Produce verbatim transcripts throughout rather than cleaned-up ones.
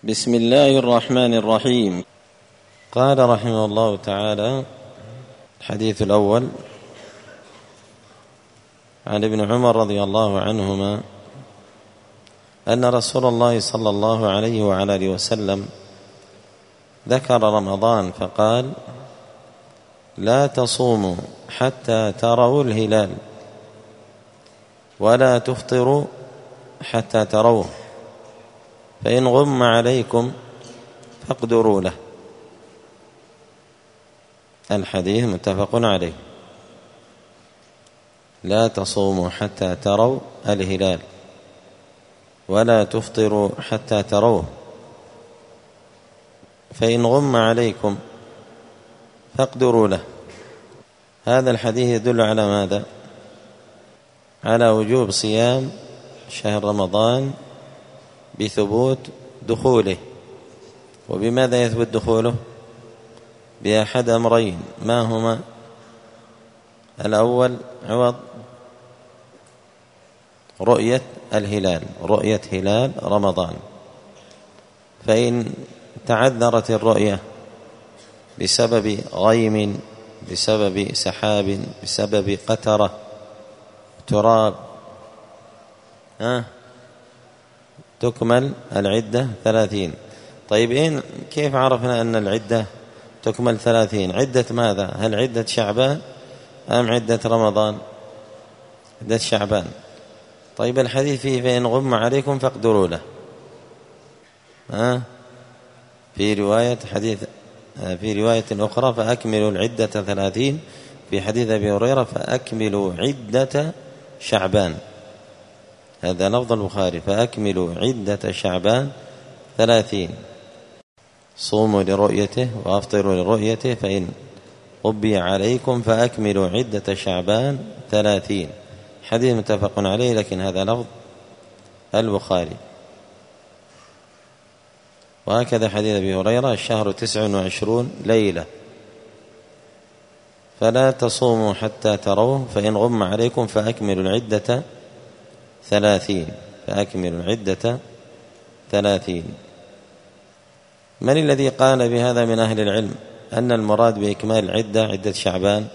بسم الله الرحمن الرحيم. قال رحمه الله تعالى: الحديث الأول عن ابن عمر رضي الله عنهما أن رسول الله صلى الله عليه وعلى آله وسلم ذكر رمضان فقال: لا تصوموا حتى تروا الهلال ولا تفطروا حتى تروه، فإن غم عليكم فاقدروا له. الحديث متفق عليه. لا تصوموا حتى تروا الهلال ولا تفطروا حتى تروه، فإن غم عليكم فاقدروا له. هذا الحديث يدل على ماذا؟ على وجوب صيام شهر رمضان بثبوت دخوله. وبماذا يثبت دخوله؟ بأحد أمرين. ما هما؟ الأول عوض رؤية الهلال، رؤية هلال رمضان. فإن تعذرت الرؤية بسبب غيم، بسبب سحاب، بسبب قترة تراب، ها تكمل العدة ثلاثين. طيب إن كيف عرفنا أن العدة تكمل ثلاثين؟ عدة ماذا؟ هل عدة شعبان أم عدة رمضان؟ عدة شعبان. طيب الحديث فيه فإن غم عليكم فاقدروا له. ها في رواية حديث في رواية أخرى فأكملوا العدة ثلاثين. في حديث أبي هريرة فأكملوا عدة شعبان. هذا لفظ البخاري: فأكملوا عدة شعبان ثلاثين. صوموا لرؤيته وأفطروا لرؤيته، فإن غبي عليكم فأكملوا عدة شعبان ثلاثين. حديث متفق عليه، لكن هذا لفظ البخاري. وهكذا حديث أبي هريرة: الشهر تسع وعشرون ليلة فلا تصوموا حتى تروه، فإن غم عليكم فأكملوا العدة ثلاثين. فأكملوا العدة ثلاثين. من الذي قال بهذا من أهل العلم أن المراد بإكمال العدة عدة شعبان؟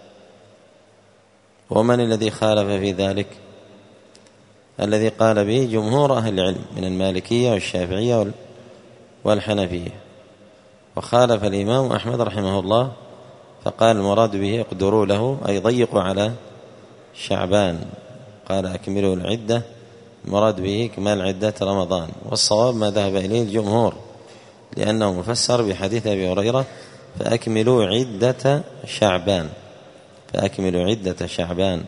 ومن الذي خالف في ذلك؟ الذي قال به جمهور أهل العلم من المالكية والشافعية والحنفية. وخالف الإمام أحمد رحمه الله فقال المراد به اقدروا له، أي ضيقوا على شعبان. قال أكملوا العدة المراد به إكمال عدة رمضان. والصواب ما ذهب إليه الجمهور، لأنه مفسر بحديث أبي هريرة فأكملوا عدة شعبان. فأكملوا عدة شعبان.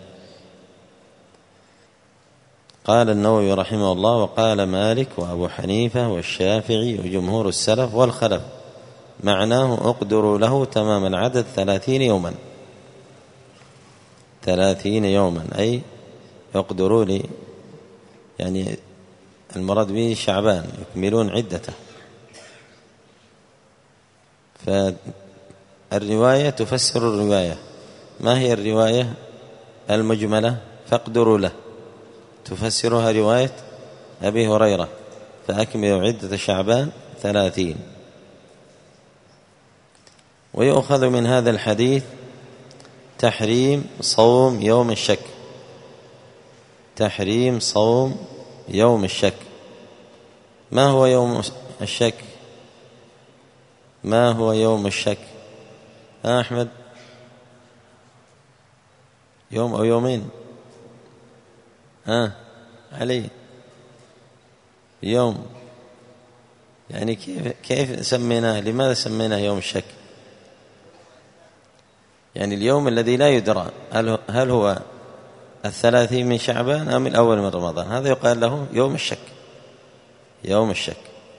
قال النووي رحمه الله: وقال مالك وأبو حنيفة والشافعي وجمهور السلف والخلف معناه اقدروا له تمام العدد ثلاثين يوما. ثلاثين يوما أي يقدروا لي، يعني المراد به شعبان، يكملون عدته. فالرواية تفسر الرواية. ما هي الرواية المجملة؟ فاقدروا له تفسرها رواية أبي هريرة فأكملوا عدة شعبان ثلاثين. ويؤخذ من هذا الحديث تحريم صوم يوم الشك. تحريم صوم يوم الشك. ما هو يوم الشك؟ ما هو يوم الشك؟ ها أحمد؟ يوم أو يومين؟ ها علي؟ يوم. يعني كيف كيف سميناه؟ لماذا سميناه يوم الشك؟ يعني اليوم الذي لا يدرى هل هل هو الثلاثين من شعبان أم الأول من رمضان، هذا يقال له يوم الشك. يوم الشك.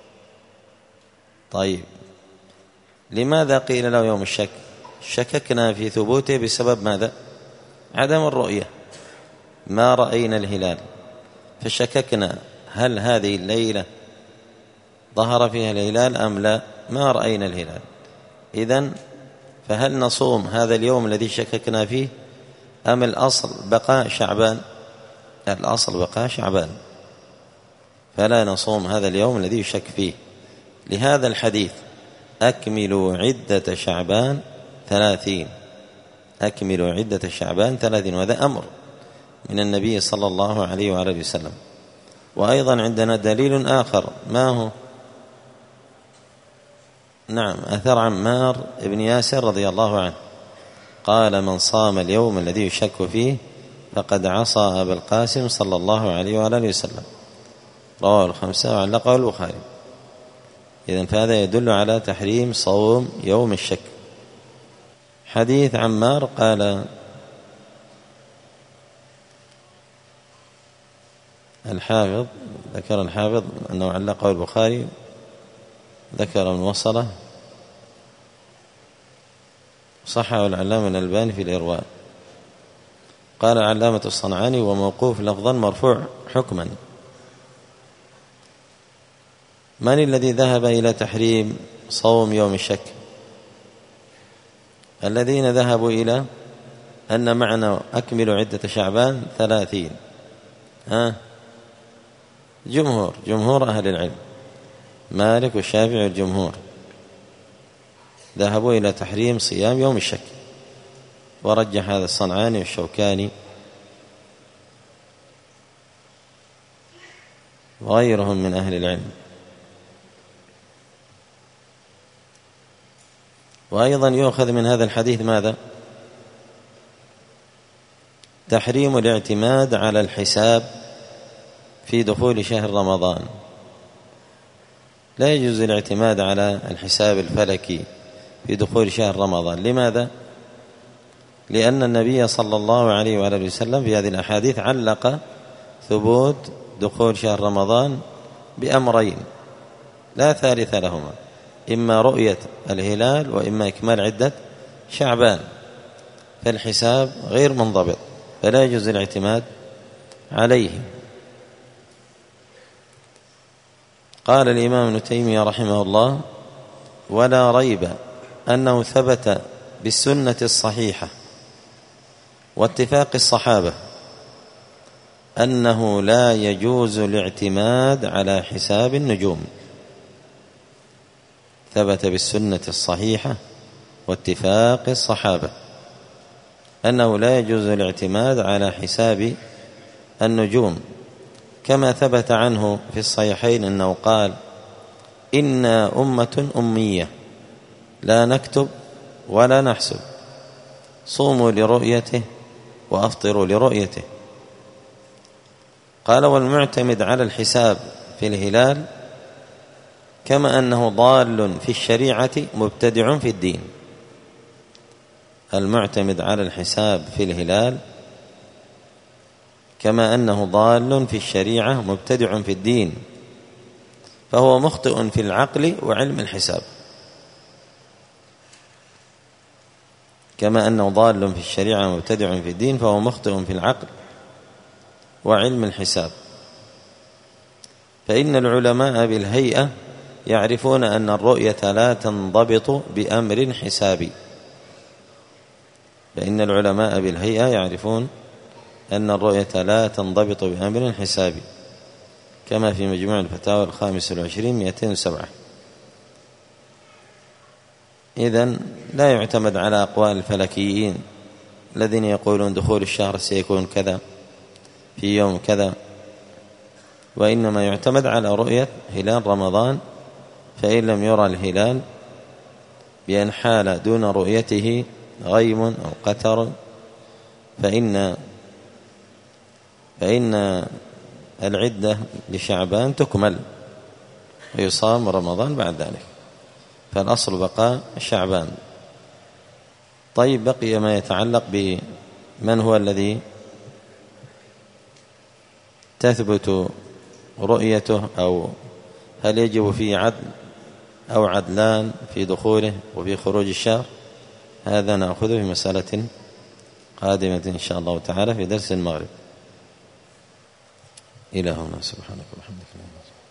طيب لماذا قيل له يوم الشك؟ شككنا في ثبوته بسبب ماذا؟ عدم الرؤية. ما رأينا الهلال فشككنا هل هذه الليلة ظهر فيها الهلال أم لا؟ ما رأينا الهلال. إذن فهل نصوم هذا اليوم الذي شككنا فيه أم الأصل بقاء شعبان؟ الأصل بقاء شعبان، فلا نصوم هذا اليوم الذي يشك فيه. لهذا الحديث أكملوا عدة شعبان ثلاثين، أكملوا عدة شعبان ثلاثين، وهذا أمر من النبي صلى الله عليه وآله وسلم. وأيضا عندنا دليل آخر، ما هو؟ نعم، أثر عمار بن ياسر رضي الله عنه قال: من صام اليوم الذي يشك فيه فقد عصى أبا القاسم صلى الله عليه وآله وسلم، رواه الخمسة وعلقه البخاري. إذن فهذا يدل على تحريم صوم يوم الشك. حديث عمار قال الحافظ، ذكر الحافظ أنه علقه البخاري، ذكر من وصله، صححه العلامة الألباني في الإرواء. قال علامة الصنعاني: وموقوف لفظا مرفوع حكما. من الذي ذهب إلى تحريم صوم يوم الشك؟ الذين ذهبوا إلى أن معنى أكملوا عدة شعبان ثلاثين، ها جمهور جمهور أهل العلم، مالك والشافعي والجمهور ذهبوا إلى تحريم صيام يوم الشك، ورجح هذا الصنعاني والشوكاني وغيرهم من أهل العلم. وأيضا يؤخذ من هذا الحديث ماذا؟ تحريم الاعتماد على الحساب في دخول شهر رمضان. لا يجوز الاعتماد على الحساب الفلكي في دخول شهر رمضان. لماذا؟ لأن النبي صلى الله عليه وآله وسلم في هذه الأحاديث علق ثبوت دخول شهر رمضان بأمرين لا ثالث لهما: إما رؤية الهلال وإما إكمال عدة شعبان، فالحساب غير منضبط، فلا يجوز الاعتماد عليه. قال الإمام ابن تيمية رحمه الله: ولا ريب أنه ثبت بالسنة الصحيحة واتفاق الصحابة أنه لا يجوز الاعتماد على حساب النجوم. ثبت بالسنة الصحيحة واتفاق الصحابة أنه لا يجوز الاعتماد على حساب النجوم، كما ثبت عنه في الصحيحين أنه قال: إنا أمة أمية لا نكتب ولا نحسب، صوموا لرؤيته وأفطروا لرؤيته. قال: والمعتمد على الحساب في الهلال كما أنه ضال في الشريعة مبتدع في الدين. المعتمد على الحساب في الهلال كما أنه ضال في الشريعة مبتدع في الدين، فهو مخطئ في العقل وعلم الحساب. كما أنه ضال في الشريعة مبتدع في الدين فهو مخطئ في العقل وعلم الحساب. فإن العلماء بالهيئة يعرفون أن الرؤية لا تنضبط بأمر حسابي. فإن العلماء بالهيئة يعرفون أن الرؤية لا تنضبط بأمر حسابي، كما في مجموع الفتاوى الخامس والعشرين مئتين وسبعة. إذن لا يعتمد على أقوال الفلكيين الذين يقولون دخول الشهر سيكون كذا في يوم كذا، وإنما يعتمد على رؤية هلال رمضان. فإن لم يرى الهلال بأن حال دون رؤيته غيم أو قتر فإن فإن العدة لشعبان تكمل ويصام رمضان بعد ذلك، فالأصل بقاء شعبان. طيب، بقي ما يتعلق بمن هو الذي تثبت رؤيته، أو هل يجب فيه عدل أو عدلان في دخوله وفي خروج الشهر. هذا نأخذه في مسألة قادمة إن شاء الله تعالى في درس المغرب. إلى هنا، سبحانك وبحمدك.